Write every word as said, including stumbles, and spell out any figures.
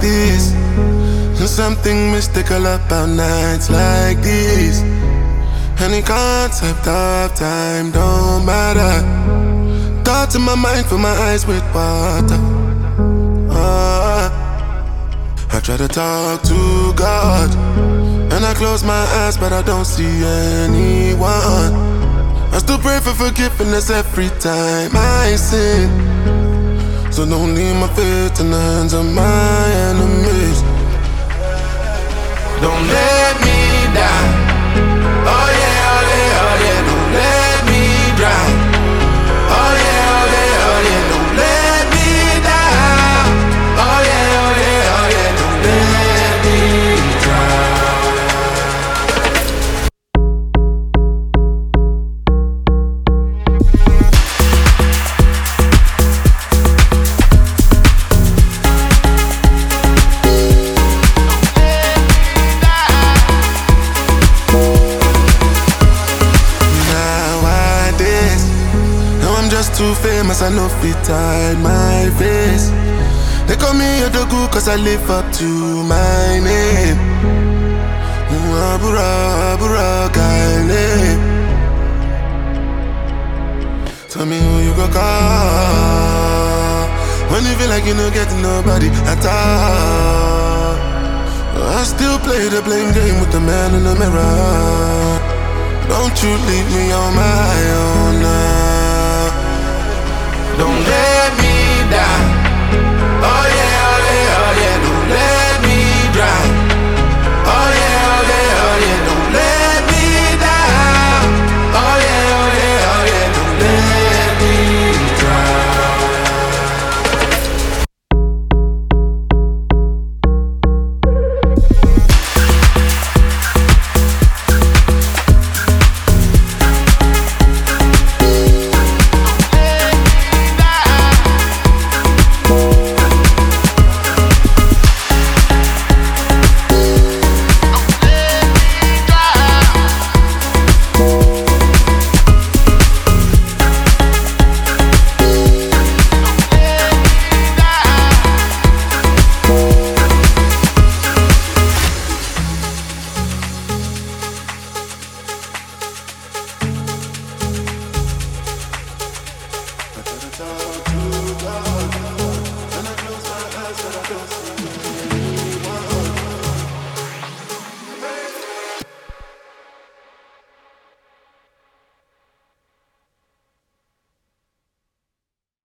this. There's something mystical about nights like this. Any concept of time don't matter. Thoughts in my mind fill my eyes with water. uh, I try to talk to God, and I close my eyes but I don't see anyone. I still pray for forgiveness every time I sin. So don't leave my faith in the hands of my enemies. Don't let me down. Oh yeah, oh yeah, oh yeah. Don't let me drown. Oh yeah, oh yeah, oh yeah. Don't let me down. Oh yeah, oh yeah, oh yeah. Don't let me drown. Too famous, I know fit hide my face. They call me Odogu cause I live up to my name. Abura, Abura, Kyle. Tell me who you go call when you feel like you don't get nobody at all. I still play the blame game with the man in the mirror. Don't you leave me on my own.